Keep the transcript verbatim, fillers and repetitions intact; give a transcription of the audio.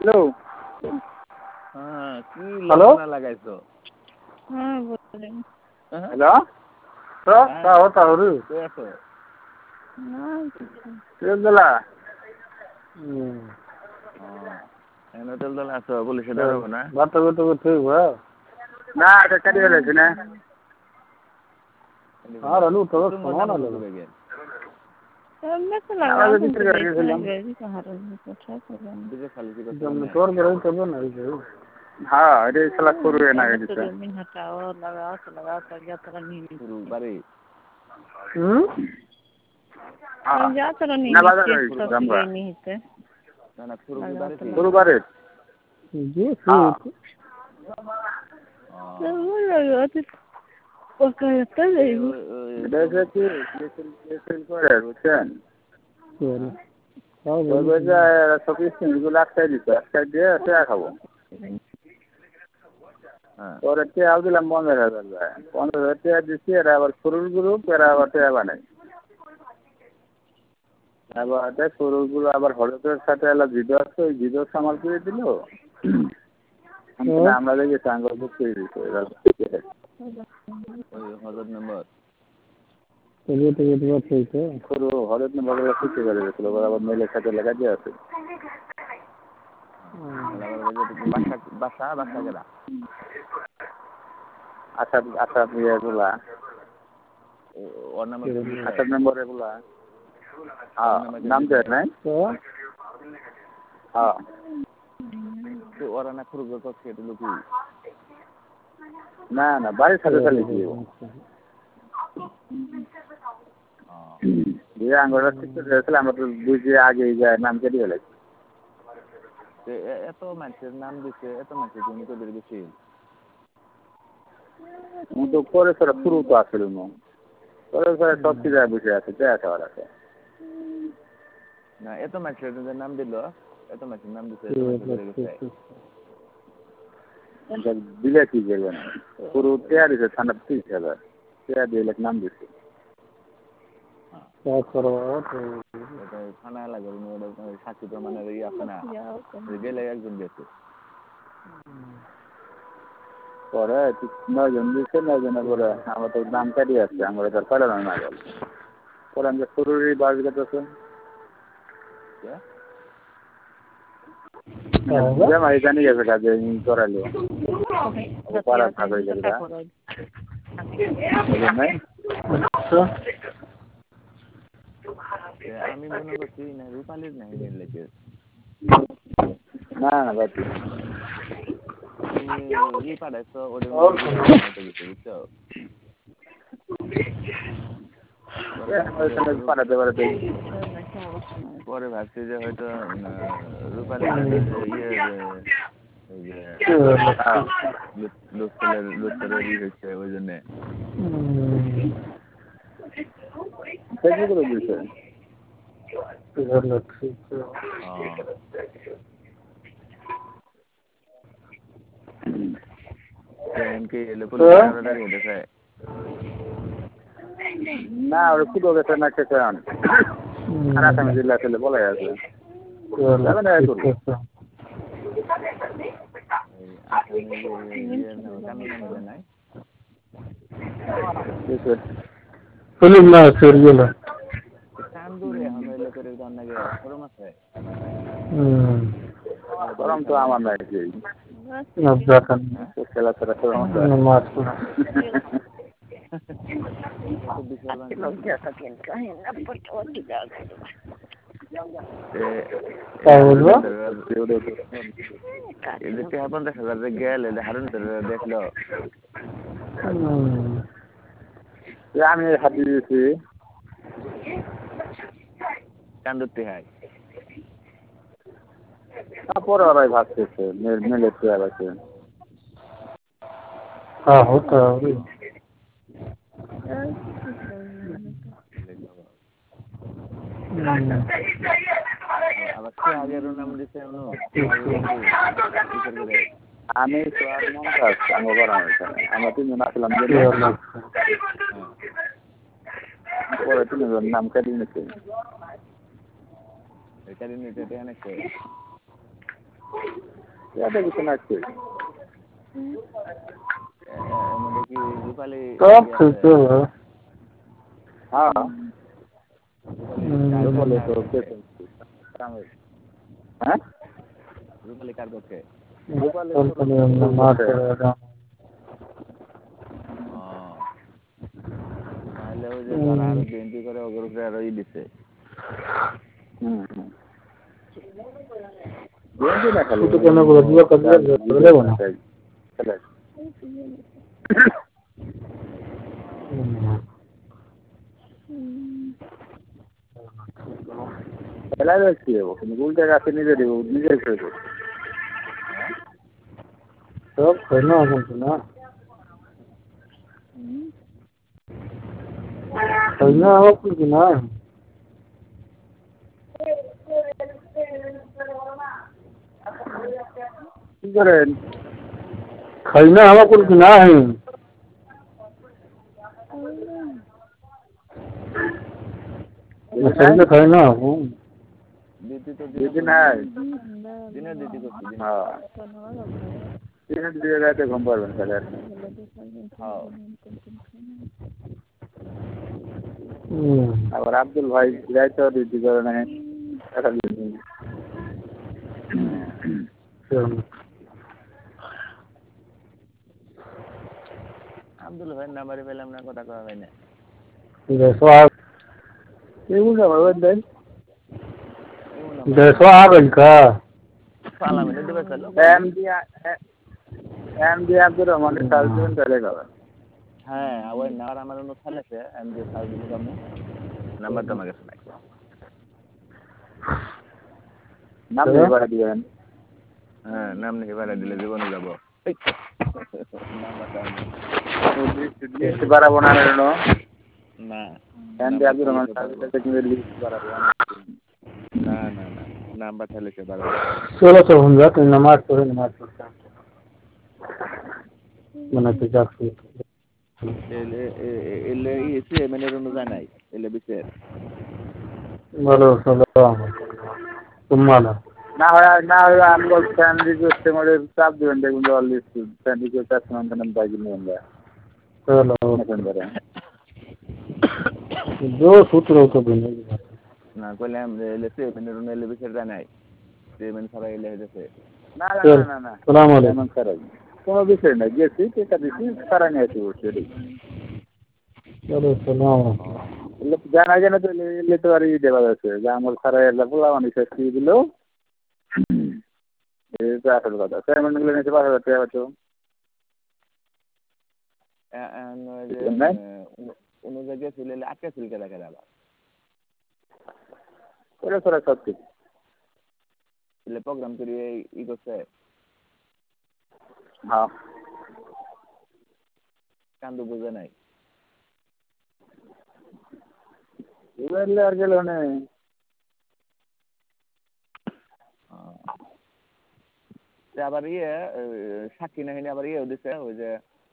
hello হ্যাঁ কি hello লগ্ন লাগাইছো হ্যাঁ বলেন হ্যালো তো তাও তাও রে কই আছো না কিছু তেলদলা হুম এনে তেলদলা আছো পুলিশে ধরবো না বাতা বাতা করতে হবে না এটা কাটি গেছে না আর আলু তো শোনো না লাগে मैं तो लगा हूँ तो देखना कहाँ रही अच्छा करें दिखे खाली की जब मोटर बड़े तब ना ये हाँ अरे साला करू है ना ये तो जमीन हटाओ लगा तो लगा कर जा तरह नहीं शुरू बारी हम्म हाँ जा तरह नहीं ना लगा सब चीज़ नहीं है ना ना शुरू की बारी थी शुरू बारी जी शुरू तो वो लगा तो पका रहता नहीं देखिए कि ये सेल करे रुचन हाँ वो जो सभी सिंगल लाख का दिया का दिया क्या खाओ और अच्छे आप दिला मन रहा है कौन रहते हैं जिससे रावर शुरू ग्रुप रावर ते बने अब आते शुरू ग्रुप आवर हॉलिडे साथे वाला वीडियो तो वीडियो संभाल के दिलो हम नाम लगे सांगो बुक के दिए हज़ार नंबर ये तो ये बात सही है शुरू हॉलिडे नंबर वाला कुछ कर देते लोग अब मेले साथे लगा दिया है बासा बासा बासा करा अच्छा अच्छा ये बोला और नंबर अच्छा नंबर है बोला हाँ नाम क्या है तो हाँ तो और ना खुद को खेत लोगी ना ना बारिश साथे साथे लीजिए ये आंगोला सिक्स रेसला मतलब बुझे आगे जाए नाम क्या दिया लगे ये तो मैचेर नाम दिसे ये तो मैचेर तुम तो दिल दिसे तो कोरे सर शुरू तो आते लोग कोरे सर सब चीज़ है बुझे आते क्या था वाला से ना ये तो मैचेर तुम नाम दिलो ये तो मैचेर नाम दिसे ये तो मैचेर दिल दिसे इनका दिले की जगह ना शुरू क्या दिसे थाना तीस हजार क्या दिले नाम दिसे क्या करो तो এটা থানা লাগে ওটা সাক্ষী প্রমাণের ই আছে না গেলে একজন গেছে পরে নয় জন দিছে নয় জনের পরে আমরা তো দাম কাটি আছে আমরা তার পারে না গেল পরে আমরা শুরুরই বাস গেছে জামাই জানি গেছে কাজে করালো পারা থাকবে যেটা আমি মনে করছি না রূপালীর নাই লেগে না না বাকি তুমি ই পাঠাইছো ওদের মধ্যে বুঝছো পাঠাতে পাঠাতে পরে ভাবছি যে হয়তো রূপালীর ইয়ে লোকের লোকের ই হয়েছে ওই জন্য টেকনিক্যাল বিষয় এমকে এলে পুলিশ দাঁড়িয়ে দেখে না ওর কুটো গেছে না খেতে আন আর আসামি জেলা ছেলে বলে আছে যাবে না করবো আসামি ইয়ে কামি নামে নাই পুলিশ না সরিয়ে না কান্দুরে এখন এলে করে নাকি শরম আছে শরম তো আমার নাই যে নবজাতন খেলা ছাড়া শরম আছে মাছ পঞ্চাশ হাজার গেলে হারুন দেখলো আমি হাতি দিয়েছি কান্দুরতে হয় তারপরে ওরাই ভাবতেছে মেলে চেয়ার আছে হ্যাঁ হতে হবে আবার কে আগের নাম দিছে আমি আমরা তিনজন আসলাম পরে তিনজন নাম কাটিয়ে নিচ্ছে ইয়াতে কিছু নাচছে মধ্যে কি রূপালী সব খেলতে হবে হ্যাঁ রূপালী হ্যাঁ রূপালী কার পক্ষে রূপালী মাঠ তাহলে ওই যে তারা আরো বিএনপি করে ওগুলো আরো ই দিচ্ছে হুম বিএনপি না খালি তো কেন করে দিও কাজ করে দেবো না খেলা যাচ্ছি কিন্তু গুলটা গাছে নিজে দেবো নিজে খেলবো সব খেলো এখন না খেলনা হবে কি না কি করেন খেলনা হবে কি না খেলনা খেলনা দিদি তো দিদি নাই দিনে দিদি করছি হ্যাঁ দিনে দিদি রাতে ঘুম পারবেন তাহলে আর আবার আব্দুল ভাই যাইতো দিদি করে না আব্দুল ভাই নাম্বারে পেলাম না কথা কওয়া হয় না এগুলো ভাবেন দেন দেড়শো आवेल का साला में दे बस लो M D M D Abdul Rahman साल दिन पहले का हां वो नार हमारे नो साले से एम डी साल दिन का नंबर तो मगे सुनाई नाम नहीं बता दिया हां नाम नहीं बता दिले जीवन जाबो नाम बता लिस्ट बारा बनाने नो ना एम डी अब्दुल रहमान साल से की लिस्ट बारा ना ना ना नाम बता ले के बारा चलो तो हम जाते हैं नमाज पढ़े नमाज पढ़ते हैं मना तो जाते ele ele ese मैंने रोनो जानाई ele बिसे बोलो सलाम तुम्हारा ना हो ना हो हम लोग फैमिली को इस्तेमाल सब दिन देखो जो लिस्ट फैमिली को टच नाम करना बाकी नहीं होगा चलो जो सूत्र हो तो बने ना कोले हम ele se मैंने रोनो ele बिसे जानाई से मैंने सारा ele है जैसे ना ना ना ना सलाम अलैकुम কোনো বিষয় না গেছি টিকা দিছি সারা নিয়ে আসি বসে চলো সলাম জানা জানা তো এলে তো আর ই দেওয়া যাচ্ছে যে আমার সারা এলা বলা মানে শেষ দিল এই তো আসল কথা পেমেন্ট গুলো নিতে পাঁচ হাজার টাকা তো অন্য জায়গায় চলে এলে আটকে চলকে রাখে আবার ওরা তোরা সব ঠিক এলে প্রোগ্রাম করে ই করছে হ্যাঁ কান্দু বুঝে নাই এলে আর গেল না আবার ইয়ে সাক্ষী নাহিনী আবার ইয়ে দিছে ওই যে